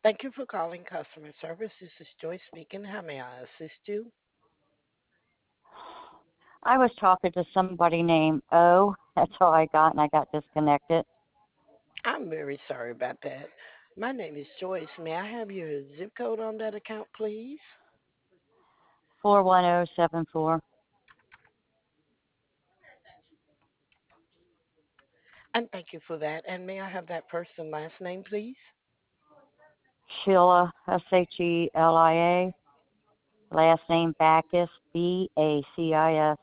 Thank you for calling customer service. This is Joyce speaking. How may I assist you? I was talking to somebody named O. That's all I got, and I got disconnected. I'm very sorry about that. My name is Joyce. May I have your zip code on that account, please? 41074. And thank you for that. And may I have that person last name, please? Sheila, Shelia. Last name Backus, Bacis.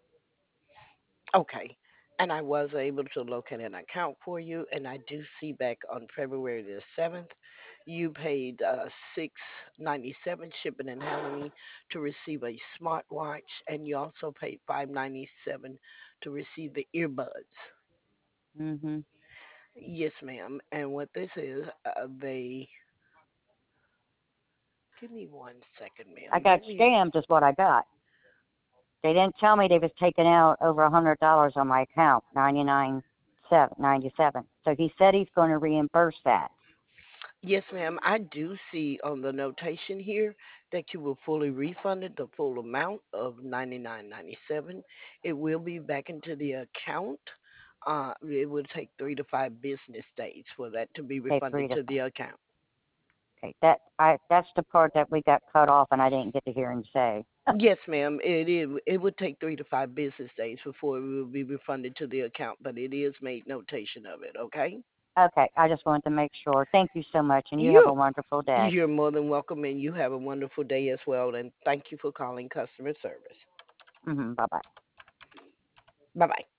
Okay. And I was able to locate an account for you, and I do see back on February the 7th, you paid 697 shipping and handling to receive a smartwatch, and you also paid 597 to receive the earbuds. Mm-hmm. Yes, ma'am. And what this is, they give me 1 second, I ma'am. got Let me. scammed is what I got. They didn't tell me they was taking out over $100 on my account, 99.97. So he said he's going to reimburse that. Yes, ma'am. I do see on the notation here that you were fully refunded the full amount of 99.97. It will be back into the account. It will take 3 to 5 business days for that to be Okay, three refunded to to five. the account. Okay, that's the part that we got cut off, and I didn't get to hear him say. Yes, ma'am. It is. It would take 3 to 5 business days before it will be refunded to the account, but it is made notation of it. Okay. Okay, I just wanted to make sure. Thank you so much, and you have a You wonderful day. you're more than welcome, and you have a wonderful day as well. And thank you for calling customer service. Bye bye. Bye bye.